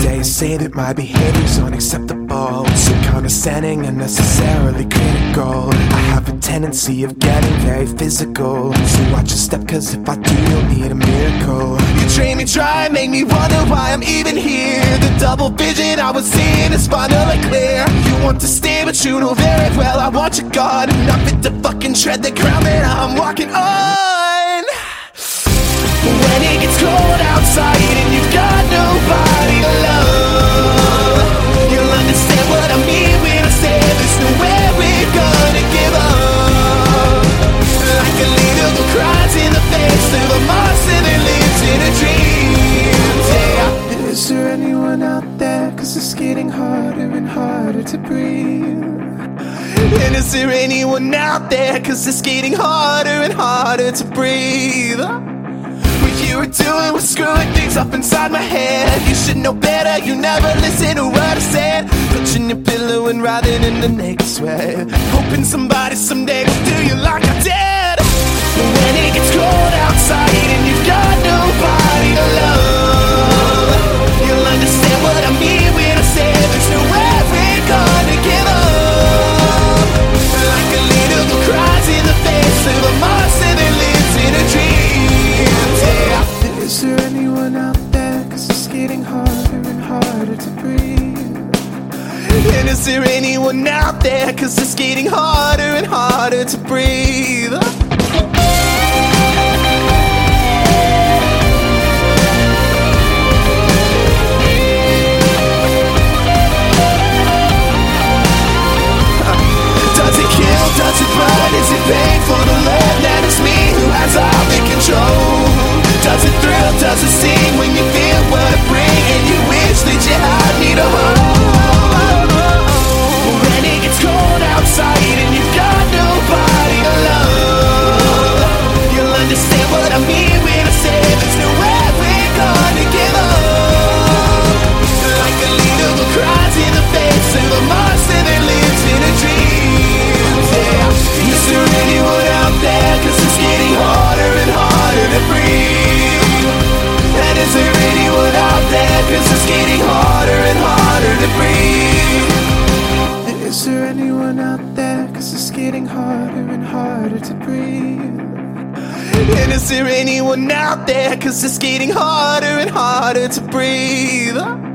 They say that my behavior's unacceptable, so condescending and necessarily critical. I have a tendency of getting very physical, so watch your step, cause if I do, you'll need a miracle. You train me, try, make me wonder why I'm even here. The double vision I was seeing is finally clear. You want to stay, but you know very well I want you gone. Not fit to fucking tread the ground that I'm walking on. When it gets cold outside and you've got nobody to love, you'll understand what I mean when I say there's nowhere we're gonna give up. Like a leader who cries in the face of a monster that lives in a dream. Yeah. Is there anyone out there? Cause it's getting harder and harder to breathe. And is there anyone out there? Cause it's getting harder and harder to breathe. What you were doing was screwing things up inside my head. You should know better, you never listen to what I said. Touching your pillow and writhing in the naked sweat, hoping somebody someday will do you like I did. But when it gets cold outside and you've got nobody to love, you'll understand what I mean when I say there's nowhere we're gonna give up. Like a leader who cries in the face of a monster that lives in a dream. Yeah. Is there anyone out there? Cause it's getting harder and harder to breathe. And is there anyone out there? Cause it's getting harder and harder to breathe. Does it burn? Is it painful to learn that it's me who has all the control? Does it thrill? Does it sting when you feel what I bring and you wish that you had me to hold? When it gets cold outside and you've got nobody to love, you'll understand what I mean when I say there's nowhere we're gonna give up. Like a leader who cries in the face of a monster that lives in a dream. Is there anyone out there? Cause it's getting harder and harder to breathe. And is there anyone out there? Cause it's getting harder and harder to breathe. Is there anyone out there? Cause it's getting harder and harder to breathe. And is there anyone out there? Cause it's getting harder and harder to breathe.